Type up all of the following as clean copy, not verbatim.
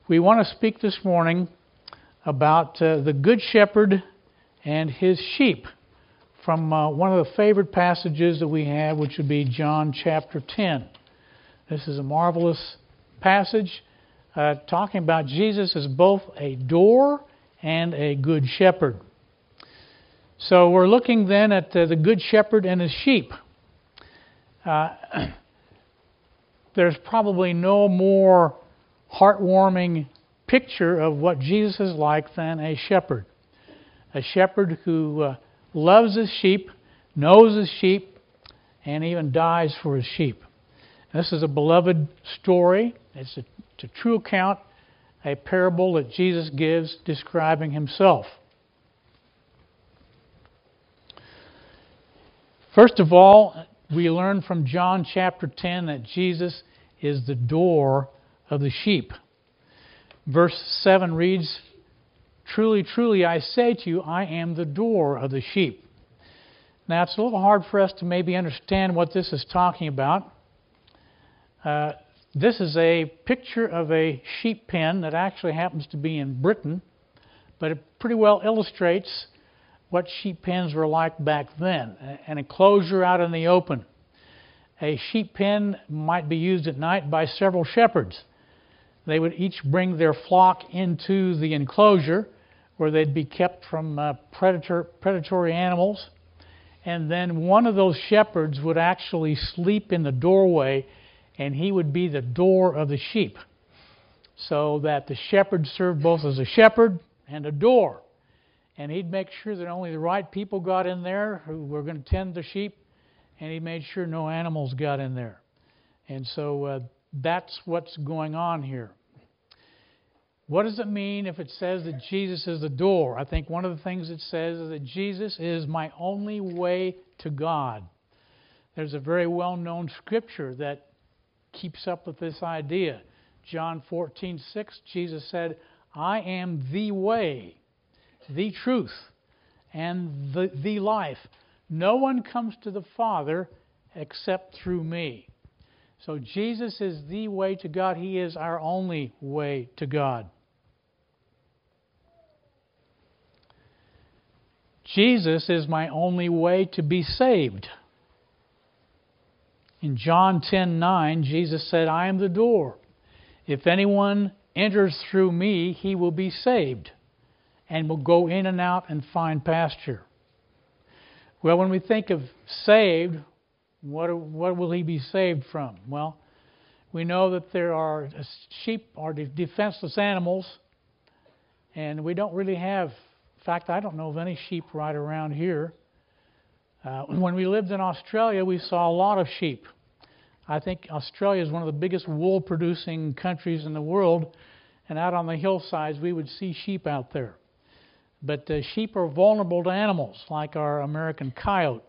We want to speak this morning about the Good Shepherd and his sheep from one of the favorite passages that we have, which would be John chapter 10. This is a marvelous passage talking about Jesus as both a door and a good shepherd. So we're looking then at the Good Shepherd and his sheep. There's probably no more heartwarming picture of what Jesus is like than a shepherd. A shepherd who loves his sheep, knows his sheep, and even dies for his sheep. This is a beloved story. It's a true account, a parable that Jesus gives describing himself. First of all, we learn from John chapter 10 that Jesus is the door of the sheep. Verse 7 reads, "Truly, truly, I say to you, I am the door of the sheep." Now, it's a little hard for us to maybe understand what this is talking about. This is a picture of a sheep pen that actually happens to be in Britain, but it pretty well illustrates what sheep pens were like back then. An enclosure out in the open. A sheep pen might be used at night by several shepherds. They would each bring their flock into the enclosure where they'd be kept from predatory animals. And then one of those shepherds would actually sleep in the doorway, and he would be the door of the sheep. So that the shepherd served both as a shepherd and a door. And he'd make sure that only the right people got in there who were going to tend the sheep, and he made sure no animals got in there. And so that's what's going on here. What does it mean if it says that Jesus is the door? I think one of the things it says is that Jesus is my only way to God. There's a very well-known scripture that keeps up with this idea. John 14:6, Jesus said, "I am the way, the truth, and the life. No one comes to the Father except through me." So Jesus is the way to God. He is our only way to God. Jesus is my only way to be saved. In John 10:9, Jesus said, "I am the door. If anyone enters through me, he will be saved and will go in and out and find pasture." Well, when we think of saved, what will he be saved from? Well, we know that there are sheep are defenseless animals, and we don't really have. In fact, I don't know of any sheep right around here. When we lived in Australia, we saw a lot of sheep. I think Australia is one of the biggest wool-producing countries in the world, and out on the hillsides, we would see sheep out there. But sheep are vulnerable to animals, like our American coyote.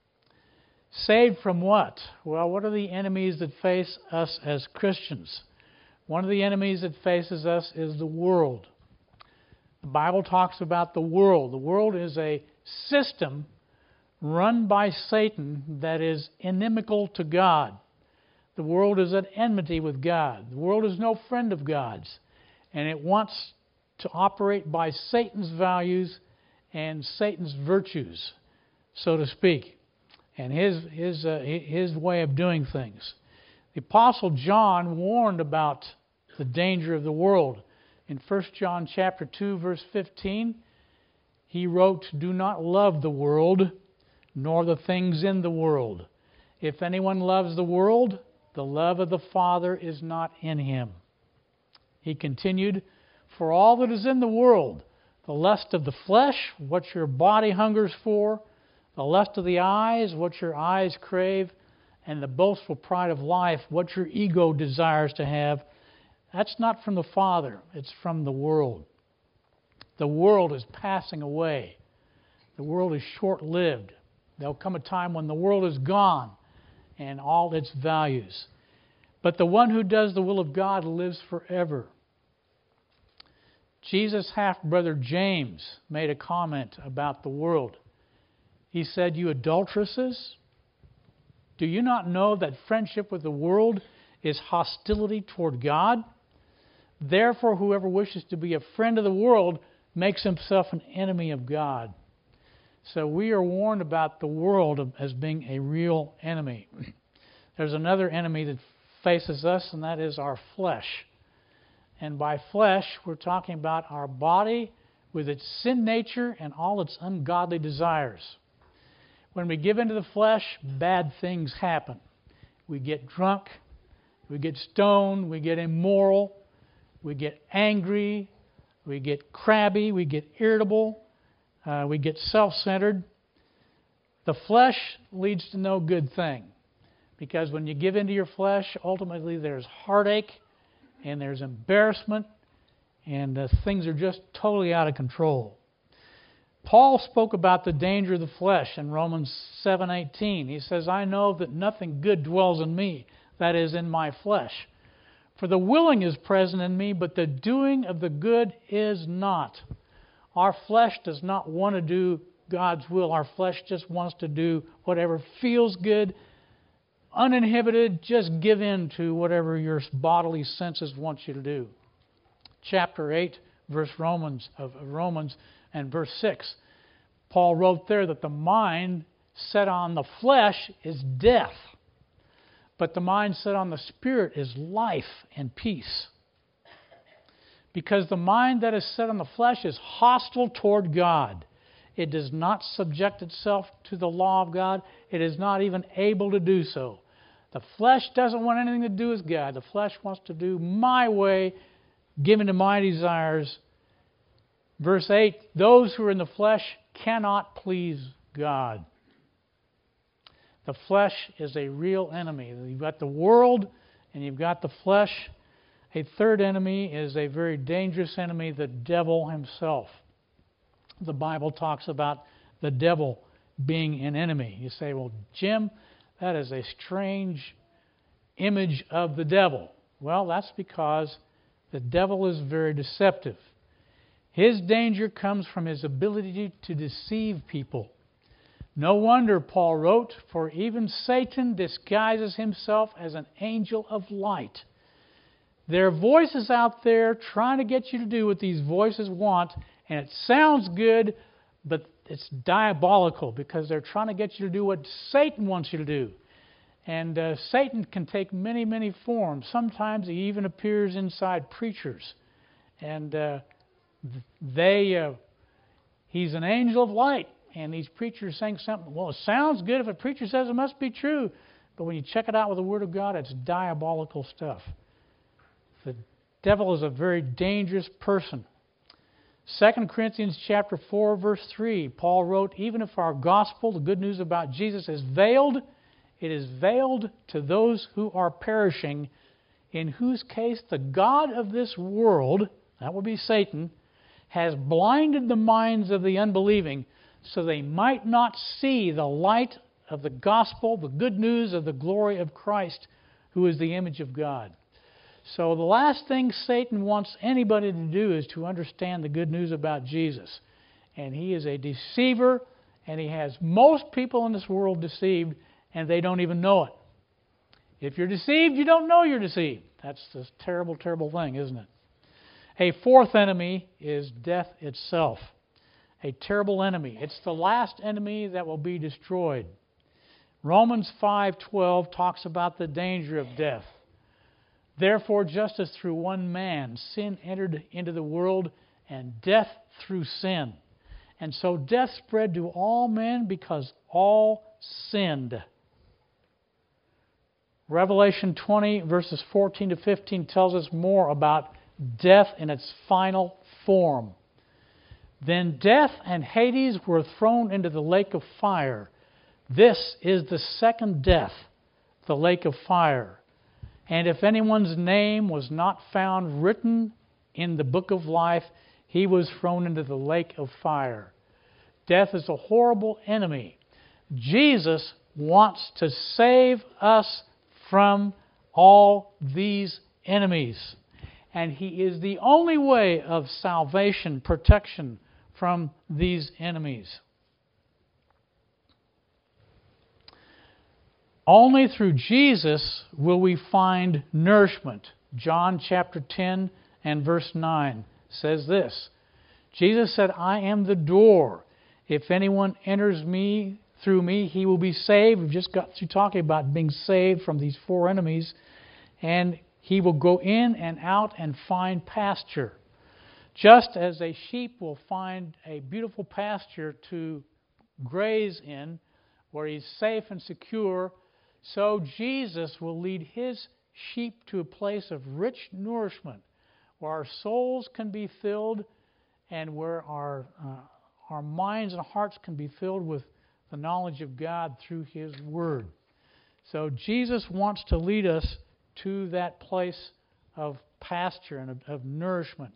Saved from what? Well, what are the enemies that face us as Christians? One of the enemies that faces us is the world. The Bible talks about the world. The world is a system run by Satan that is inimical to God. The world is at enmity with God. The world is no friend of God's, and it wants to operate by Satan's values and Satan's virtues, so to speak, and his way of doing things. The Apostle John warned about the danger of the world. In 1 John chapter 2, verse 15, he wrote, "Do not love the world, nor the things in the world. If anyone loves the world, the love of the Father is not in him." He continued, "For all that is in the world, the lust of the flesh, what your body hungers for, the lust of the eyes, what your eyes crave, and the boastful pride of life, what your ego desires to have, that's not from the Father, it's from the world." The world is passing away. The world is short-lived. There'll come a time when the world is gone and all its values. But the one who does the will of God lives forever. Jesus' half-brother James made a comment about the world. He said, "You adulteresses, do you not know that friendship with the world is hostility toward God? Therefore, whoever wishes to be a friend of the world makes himself an enemy of God. So we are warned about the world as being a real enemy. There's another enemy that faces us, and that is our flesh. And by flesh, we're talking about our body with its sin nature and all its ungodly desires. When we give into the flesh, bad things happen. We get drunk, we get stoned, we get immoral, we get angry, we get crabby, we get irritable, we get self-centered. The flesh leads to no good thing, because when you give into your flesh, ultimately there's heartache and there's embarrassment, and things are just totally out of control. Paul spoke about the danger of the flesh in Romans 7:18. He says, I know that nothing good dwells in me, that is, in my flesh. For the willing is present in me, but the doing of the good is not. Our flesh does not want to do God's will. Our flesh just wants to do whatever feels good, uninhibited, just give in to whatever your bodily senses want you to do. Chapter 8, Romans and verse 6, Paul wrote there that the mind set on the flesh is death, but the mind set on the Spirit is life and peace. Because the mind that is set on the flesh is hostile toward God. It does not subject itself to the law of God. It is not even able to do so. The flesh doesn't want anything to do with God. The flesh wants to do my way, given to my desires. Verse 8, those who are in the flesh cannot please God. The flesh is a real enemy. You've got the world and you've got the flesh. A third enemy is a very dangerous enemy, the devil himself. The Bible talks about the devil being an enemy. You say, well, Jim, that is a strange image of the devil. Well, that's because the devil is very deceptive. His danger comes from his ability to deceive people. No wonder, Paul wrote, for even Satan disguises himself as an angel of light. There are voices out there trying to get you to do what these voices want, and it sounds good, but it's diabolical because they're trying to get you to do what Satan wants you to do. And Satan can take many, many forms. Sometimes he even appears inside preachers. And he's an angel of light. And these preachers saying something, well, it sounds good. If a preacher says it must be true. But when you check it out with the Word of God, it's diabolical stuff. The devil is a very dangerous person. 2 Corinthians chapter 4, verse 3, Paul wrote, even if our gospel, the good news about Jesus, is veiled, it is veiled to those who are perishing, in whose case the God of this world, that would be Satan, has blinded the minds of the unbelieving, so they might not see the light of the gospel, the good news of the glory of Christ, who is the image of God. So the last thing Satan wants anybody to do is to understand the good news about Jesus. And he is a deceiver, and he has most people in this world deceived, and they don't even know it. If you're deceived, you don't know you're deceived. That's a terrible, terrible thing, isn't it? A fourth enemy is death itself. A terrible enemy. It's the last enemy that will be destroyed. Romans 5:12 talks about the danger of death. Therefore, just as through one man sin entered into the world, and death through sin. And so death spread to all men because all sinned. Revelation 20, verses 14 to 15 tells us more about death in its final form. Then death and Hades were thrown into the lake of fire. This is the second death, the lake of fire. And if anyone's name was not found written in the book of life, he was thrown into the lake of fire. Death is a horrible enemy. Jesus wants to save us from all these enemies. And He is the only way of salvation, protection from these enemies. Only through Jesus will we find nourishment. John chapter 10 and verse 9 says this. Jesus said, I am the door. If anyone enters through me, he will be saved. We've just got through talking about being saved from these four enemies. And he will go in and out and find pasture. Just as a sheep will find a beautiful pasture to graze in, where he's safe and secure, so Jesus will lead his sheep to a place of rich nourishment, where our souls can be filled and where our minds and hearts can be filled with the knowledge of God through His Word. So Jesus wants to lead us to that place of pasture and of nourishment.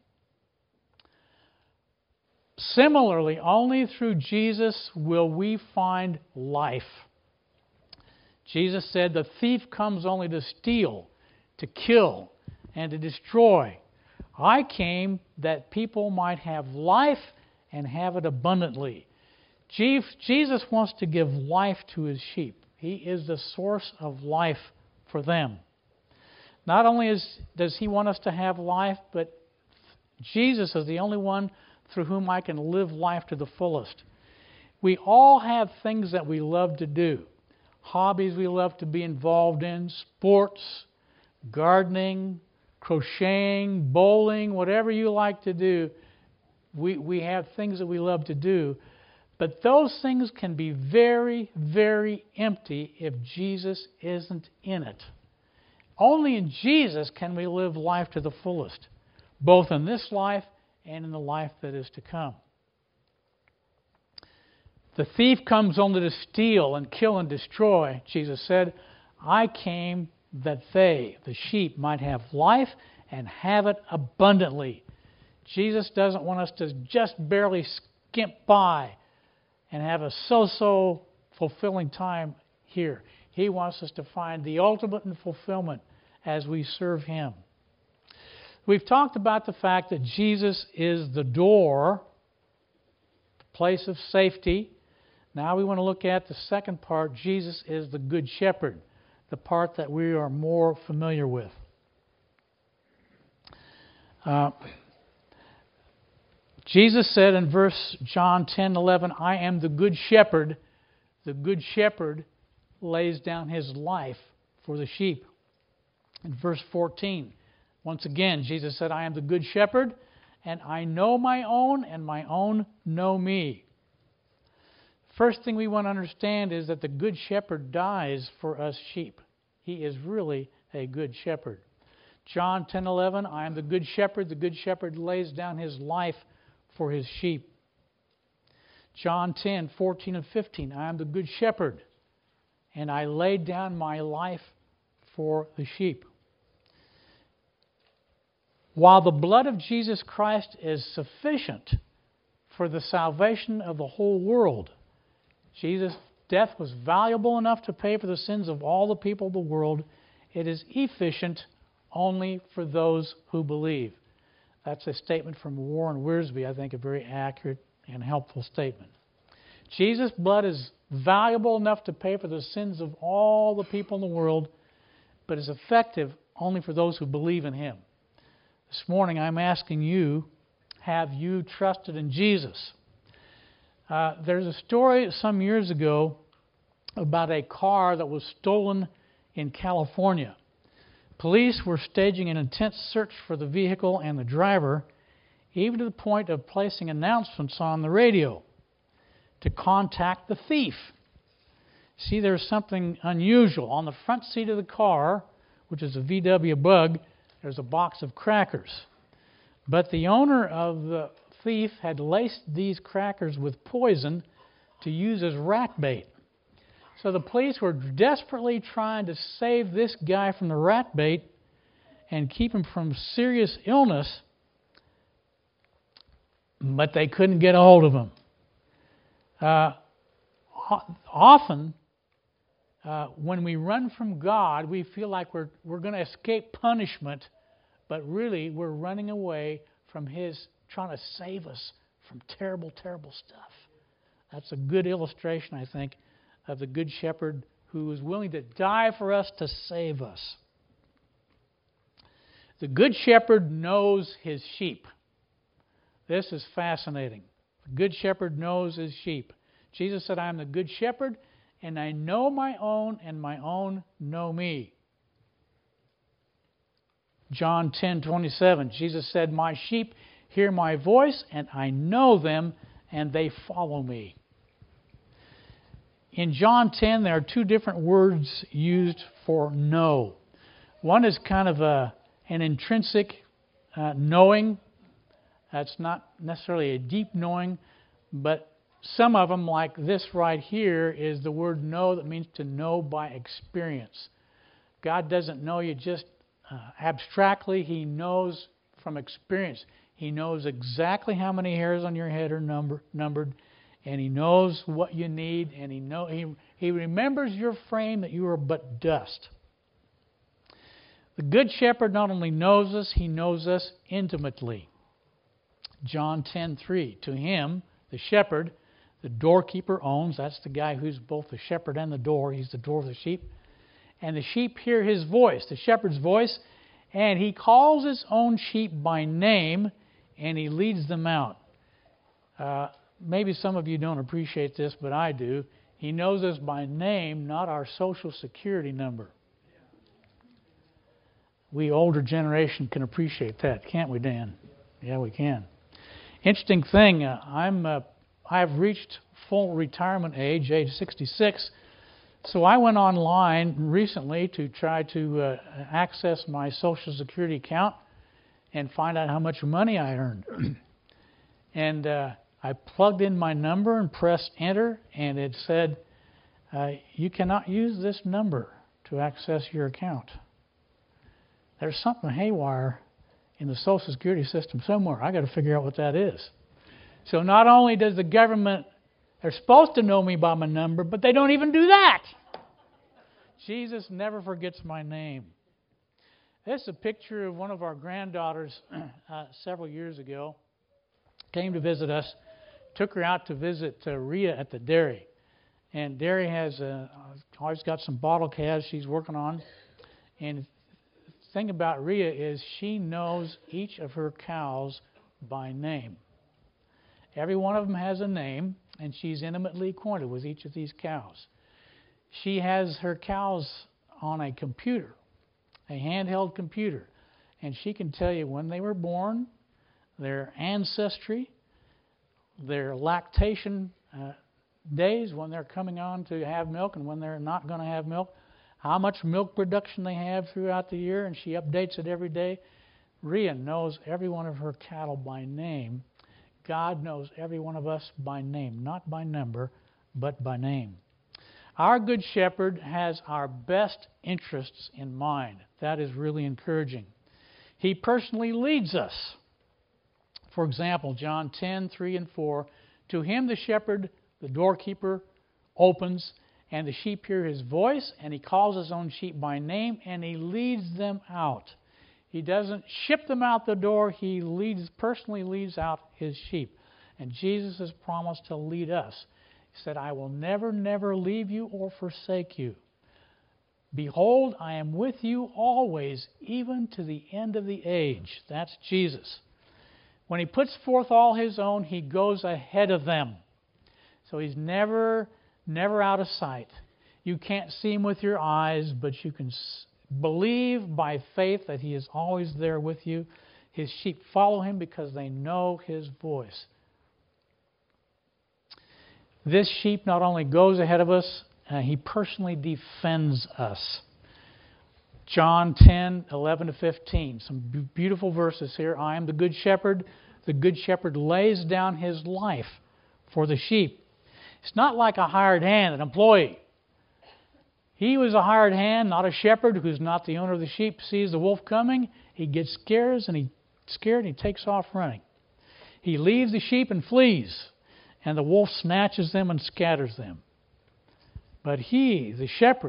Similarly, only through Jesus will we find life. Jesus said, the thief comes only to steal, to kill, and to destroy. I came that people might have life and have it abundantly. Jesus wants to give life to His sheep. He is the source of life for them. Not only does He want us to have life, but Jesus is the only one through whom I can live life to the fullest. We all have things that we love to do. Hobbies we love to be involved in, sports, gardening, crocheting, bowling, whatever you like to do. We have things that we love to do. But those things can be very, very empty if Jesus isn't in it. Only in Jesus can we live life to the fullest, both in this life and in the life that is to come. The thief comes only to steal and kill and destroy. Jesus said, I came that they, the sheep, might have life and have it abundantly. Jesus doesn't want us to just barely skimp by and have a so-so fulfilling time here. He wants us to find the ultimate in fulfillment as we serve Him. We've talked about the fact that Jesus is the door, the place of safety. Now we want to look at the second part. Jesus is the Good Shepherd, the part that we are more familiar with. Jesus said in verse John 10:11, I am the Good Shepherd. The Good Shepherd lays down his life for the sheep. In verse 14, once again, Jesus said, I am the Good Shepherd, and I know my own, and my own know me. First thing we want to understand is that the Good Shepherd dies for us sheep. He is really a Good Shepherd. John 10:11, I am the Good Shepherd. The Good Shepherd lays down his life for his sheep. John 10:14 and 15, I am the Good Shepherd, and I laid down my life for the sheep. While the blood of Jesus Christ is sufficient for the salvation of the whole world, Jesus' death was valuable enough to pay for the sins of all the people of the world. It is efficient only for those who believe. That's a statement from Warren Wiersbe, I think a very accurate and helpful statement. Jesus' blood is valuable enough to pay for the sins of all the people in the world, but is effective only for those who believe in Him. This morning I'm asking you, have you trusted in Jesus? There's a story some years ago about a car that was stolen in California. Police were staging an intense search for the vehicle and the driver, even to the point of placing announcements on the radio to contact the thief. See, there's something unusual. On the front seat of the car, which is a VW Bug, there's a box of crackers. But the owner of the thief had laced these crackers with poison to use as rat bait. So the police were desperately trying to save this guy from the rat bait and keep him from serious illness, but they couldn't get a hold of him. Often, when we run from God, we feel like we're going to escape punishment, but really we're running away from His trying to save us from terrible, terrible stuff. That's a good illustration, I think, of the Good Shepherd who is willing to die for us to save us. The good shepherd knows his sheep. This is fascinating. The good shepherd knows his sheep. Jesus said, I am the good shepherd, and I know my own, and my own know me. John 10:27, Jesus said, my sheep hear my voice, and I know them, and they follow me. In John 10, there are two different words used for know. One is kind of an intrinsic knowing. That's not necessarily a deep knowing, but some of them, like this right here, is the word know that means to know by experience. God doesn't know you just abstractly. He knows from experience. He knows exactly how many hairs on your head are numbered, and He knows what you need, and He remembers your frame that you are but dust. The Good Shepherd not only knows us, He knows us intimately. John 10:3, to Him, the shepherd, the doorkeeper owns. That's the guy who's both the shepherd and the door. He's the door of the sheep. And the sheep hear His voice, the shepherd's voice, and He calls His own sheep by name, and He leads them out. Maybe some of you don't appreciate this, but I do. He knows us by name, not our Social Security number. We older generation can appreciate that, can't we, Dan? Yeah, we can. Interesting thing, I've reached full retirement age 66, so I went online recently to try to access my Social Security account and find out how much money I earned. And I plugged in my number and pressed enter, and it said, you cannot use this number to access your account. There's something haywire in the Social Security system somewhere. I got to figure out what that is. So not only does the government, they're supposed to know me by my number, but they don't even do that. Jesus never forgets my name. This is a picture of one of our granddaughters several years ago. Came to visit us. Took her out to visit Rhea at the dairy. And dairy has always got some bottle calves she's working on. And the thing about Rhea is she knows each of her cows by name. Every one of them has a name, and she's intimately acquainted with each of these cows. She has her cows on a computer, a handheld computer, and she can tell you when they were born, their ancestry, their lactation days, when they're coming on to have milk and when they're not going to have milk, how much milk production they have throughout the year, and she updates it every day. Rhea knows every one of her cattle by name. God knows every one of us by name, not by number, but by name. Our Good Shepherd has our best interests in mind. That is really encouraging. He personally leads us. For example, John 10:3 and 4, to Him the shepherd, the doorkeeper, opens, and the sheep hear His voice, and He calls His own sheep by name, and He leads them out. He doesn't ship them out the door. He personally leads out His sheep. And Jesus has promised to lead us. He said, I will never, never leave you or forsake you. Behold, I am with you always, even to the end of the age. That's Jesus. When He puts forth all His own, He goes ahead of them. So He's never out of sight. You can't see Him with your eyes, but you can believe by faith that He is always there with you. His sheep follow Him because they know His voice. This sheep not only goes ahead of us, He personally defends us. John 10:11-15. Some beautiful verses here. I am the good shepherd. The good shepherd lays down his life for the sheep. It's not like a hired hand, an employee. He was a hired hand, not a shepherd who's not the owner of the sheep. Sees the wolf coming, he gets scared and he takes off running. He leaves the sheep and flees, and the wolf snatches them and scatters them. But he, the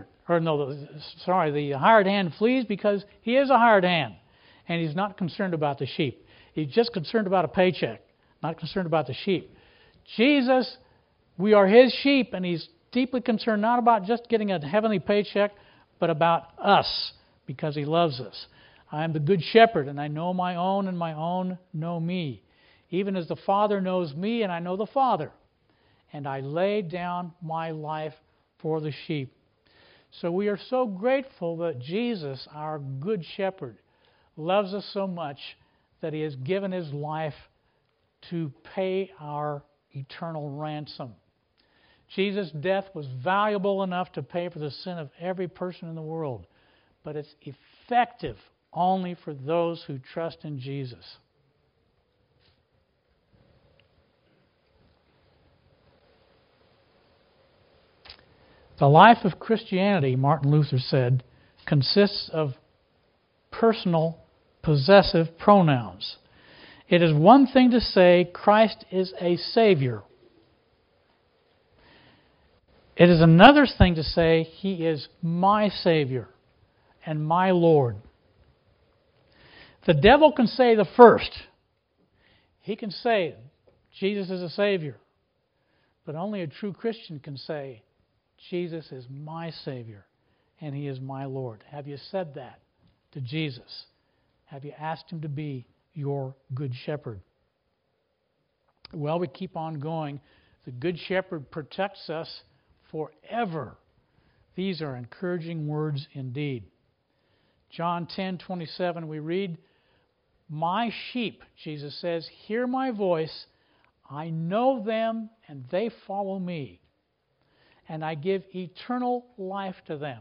hired hand flees because he is a hired hand, and he's not concerned about the sheep. He's just concerned about a paycheck, not concerned about the sheep. Jesus, we are His sheep, and He's deeply concerned not about just getting a heavenly paycheck, but about us, because He loves us. I am the good shepherd, and I know my own, and my own know me. Even as the Father knows me, and I know the Father. And I lay down my life for the sheep. So we are so grateful that Jesus, our good shepherd, loves us so much that He has given His life to pay our eternal ransom. Jesus' death was valuable enough to pay for the sin of every person in the world, but it's effective only for those who trust in Jesus. The life of Christianity, Martin Luther said, consists of personal, possessive pronouns. It is one thing to say Christ is a Savior. It is another thing to say He is my Savior and my Lord. The devil can say the first. He can say Jesus is a Savior. But only a true Christian can say Jesus is my Savior and He is my Lord. Have you said that to Jesus? Have you asked Him to be your good shepherd? Well, we keep on going. The good shepherd protects us forever. These are encouraging words indeed. John 10:27, we read, "My sheep," Jesus says, "hear my voice. I know them, and they follow me. And I give eternal life to them."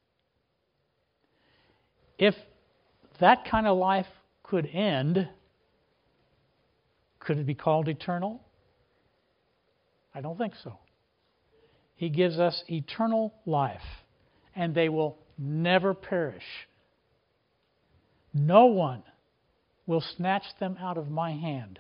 If that kind of life could end, could it be called eternal? I don't think so. He gives us eternal life, and they will never perish. No one will snatch them out of my hand.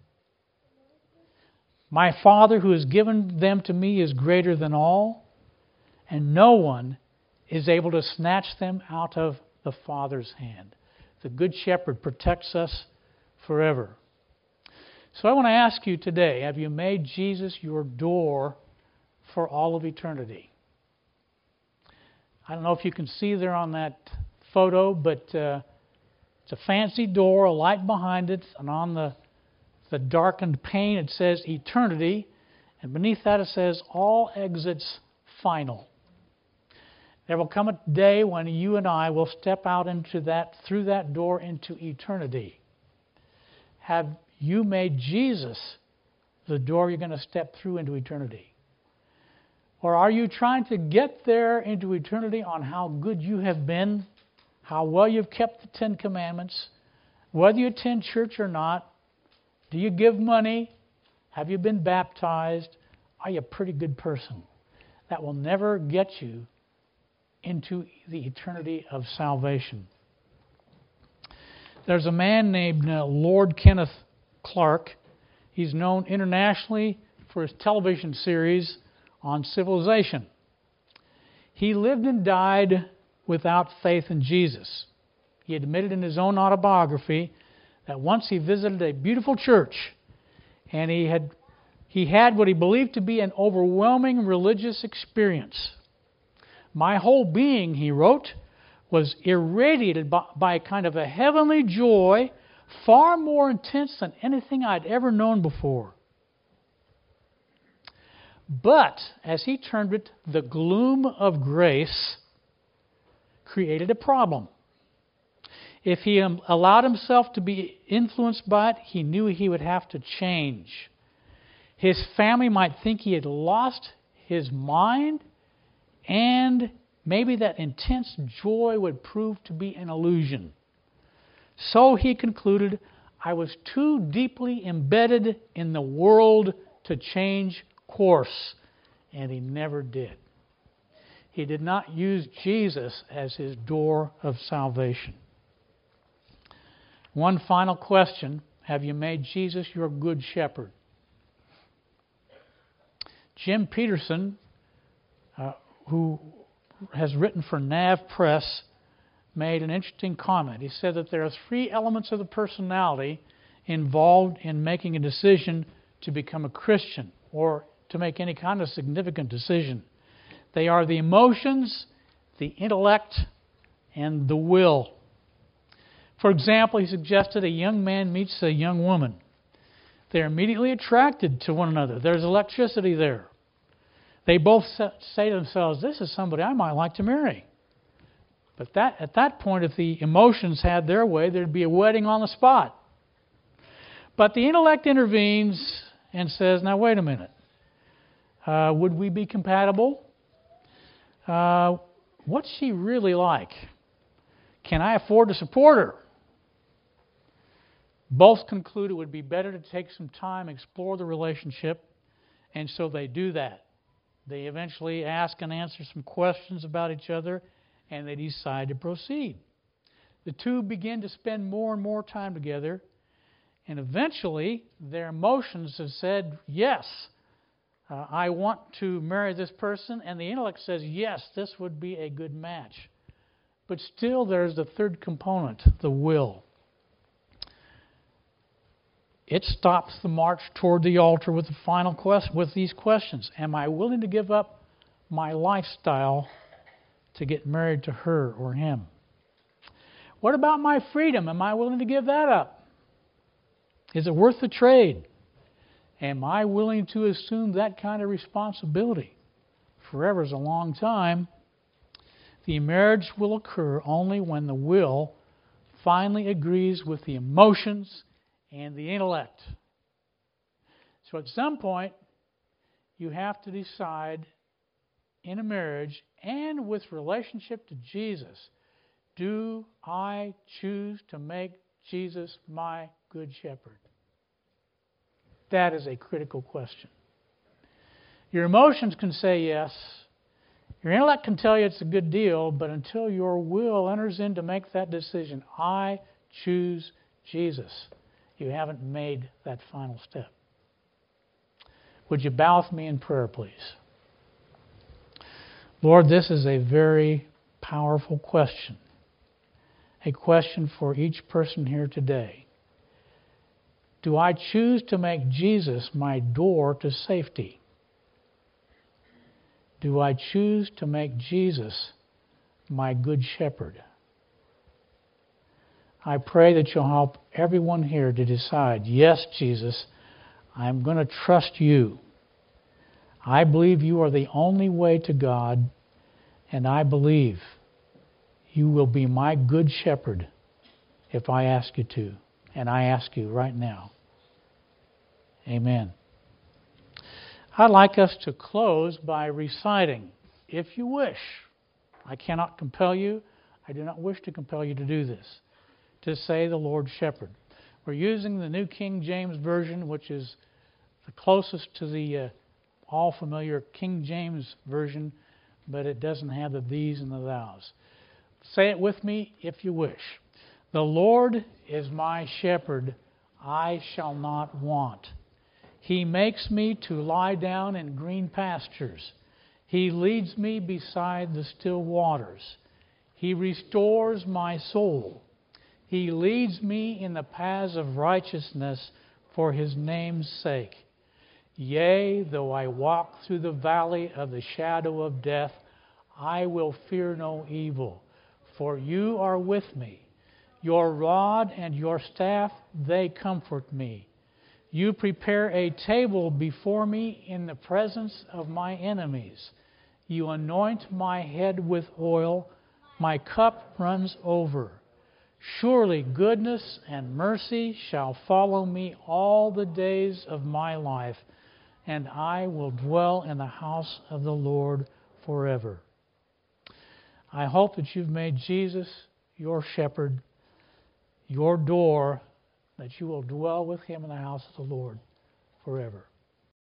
My Father who has given them to me is greater than all, and no one is able to snatch them out of the Father's hand. The Good Shepherd protects us forever. So I want to ask you today, have you made Jesus your door for all of eternity? I don't know if you can see there on that photo, but it's a fancy door, a light behind it, and on the darkened pane it says eternity, and beneath that it says all exits final. There will come a day when you and I will step out through that door into eternity. Have you made Jesus the door you're going to step through into eternity? Or are you trying to get there into eternity on how good you have been, how well you've kept the Ten Commandments, whether you attend church or not? Do you give money? Have you been baptized? Are you a pretty good person? That will never get you into the eternity of salvation. There's a man named Lord Kenneth Clark. He's known internationally for his television series on civilization. He lived and died without faith in Jesus. He admitted in his own autobiography that once he visited a beautiful church and he had what he believed to be an overwhelming religious experience. My whole being, he wrote, was irradiated by a kind of a heavenly joy far more intense than anything I'd ever known before. But, as he termed it, the gloom of grace created a problem. If he allowed himself to be influenced by it, he knew he would have to change. His family might think he had lost his mind, and maybe that intense joy would prove to be an illusion. So he concluded, I was too deeply embedded in the world to change course, and he never did. He did not use Jesus as his door of salvation. One final question. Have you made Jesus your good shepherd? Jim Peterson, who has written for Nav Press, made an interesting comment. He said that there are three elements of the personality involved in making a decision to become a Christian or to make any kind of significant decision. They are the emotions, the intellect, and the will. For example, he suggested a young man meets a young woman. They're immediately attracted to one another. There's electricity there. They both say to themselves, this is somebody I might like to marry. But at that point, if the emotions had their way, there'd be a wedding on the spot. But the intellect intervenes and says, now wait a minute. Would we be compatible? What's she really like? Can I afford to support her? Both conclude it would be better to take some time, explore the relationship, and so they do that. They eventually ask and answer some questions about each other, and they decide to proceed. The two begin to spend more and more time together, and eventually their emotions have said, yes, I want to marry this person, and the intellect says, yes, this would be a good match. But still there's the third component, the will. It stops the march toward the altar with the final with these questions. Am I willing to give up my lifestyle to get married to her or him? What about my freedom? Am I willing to give that up? Is it worth the trade? Am I willing to assume that kind of responsibility? Forever is a long time. The marriage will occur only when the will finally agrees with the emotions and the intellect. So at some point, you have to decide in a marriage and with relationship to Jesus, do I choose to make Jesus my good shepherd? That is a critical question. Your emotions can say yes. Your intellect can tell you it's a good deal, but until your will enters in to make that decision, I choose Jesus, you haven't made that final step. Would you bow with me in prayer, please? Lord, this is a very powerful question. A question for each person here today. Do I choose to make Jesus my door to safety? Do I choose to make Jesus my good shepherd? I pray that you'll help everyone here to decide, yes, Jesus, I'm going to trust you. I believe you are the only way to God, and I believe you will be my good shepherd if I ask you to. And I ask you right now. Amen. I'd like us to close by reciting, if you wish. I cannot compel you. I do not wish to compel you to do this. To say the Lord Shepherd. We're using the New King James Version, which is the closest to the all-familiar King James Version, but it doesn't have the these and the thous. Say it with me if you wish. The Lord is my shepherd, I shall not want. He makes me to lie down in green pastures. He leads me beside the still waters. He restores my soul. He leads me in the paths of righteousness for His name's sake. Yea, though I walk through the valley of the shadow of death, I will fear no evil, for you are with me. Your rod and your staff, they comfort me. You prepare a table before me in the presence of my enemies. You anoint my head with oil, my cup runs over. Surely goodness and mercy shall follow me all the days of my life, and I will dwell in the house of the Lord forever. I hope that you've made Jesus your shepherd, your door, that you will dwell with Him in the house of the Lord forever.